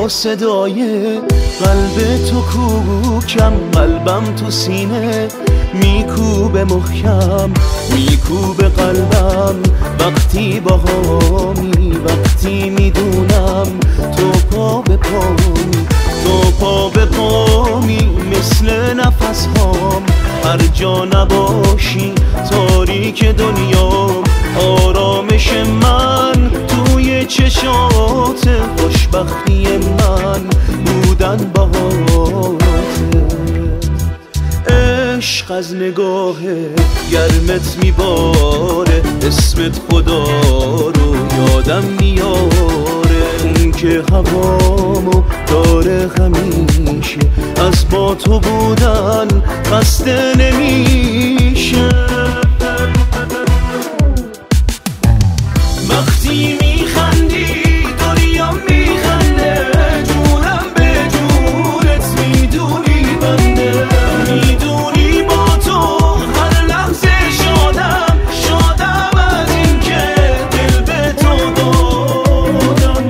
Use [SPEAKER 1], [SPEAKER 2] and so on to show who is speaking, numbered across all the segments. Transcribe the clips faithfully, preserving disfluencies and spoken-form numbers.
[SPEAKER 1] با صدای قلب تو کوکم، قلبم تو سینه میکوبه محکم، میکوبه قلبم وقتی باهامی، وقتی میدونم تو پا به پامی، تو پا به پامی مثل نفس هام. هر جا نباشی تاریک دنیام، آرامش من توی چشات، خوشبختی من بودن باهاته. عشق از نگاه گرمت میباره، اسمت خدا رو یادم میاره. اون که هوامو داره همیشه، از با تو بودن خسته نمیشه. وقتی میخندی دنیا میخنده، جونم به جونت میدونی بنده، میدونی با تو هر لحظه شادم، شادم از این که دل به تو دادم.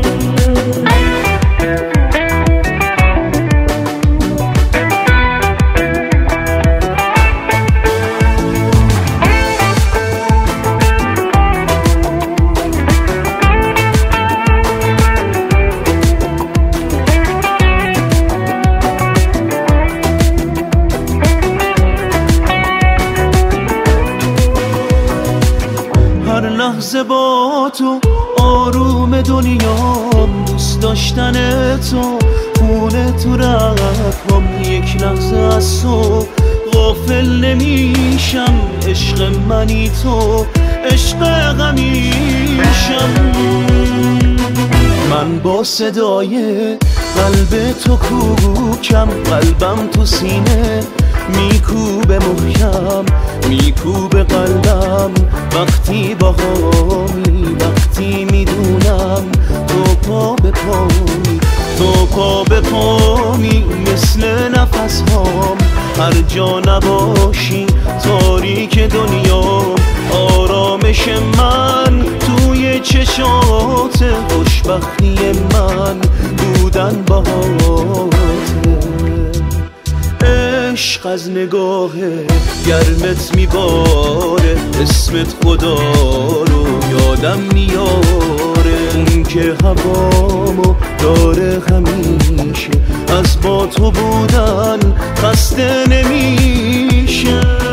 [SPEAKER 1] هر لحظه با تو آروم دنیام، دوست داشتن تو خونه تو رگام. یک لحظه از تو غافل نمیشم، عشق منی تو عشق غمیشم. من با صدای قلب تو کوکم، قلبم تو سینه میکوبه محکم، میکوبه قلبم وقتی باهامی، وقتی میدونم تو پا به پامی، تو پا به پامی مثل نفس هام. هر جا نباشی تاریک دنیا، آرامش من توی چشات، خوشبختی من بودن باهاته. عشق از نگاه گرمت میباره، اسمت خدا رو یادم میاره. اون که هوامو داره همیشه، از با تو بودن خسته نمیشه.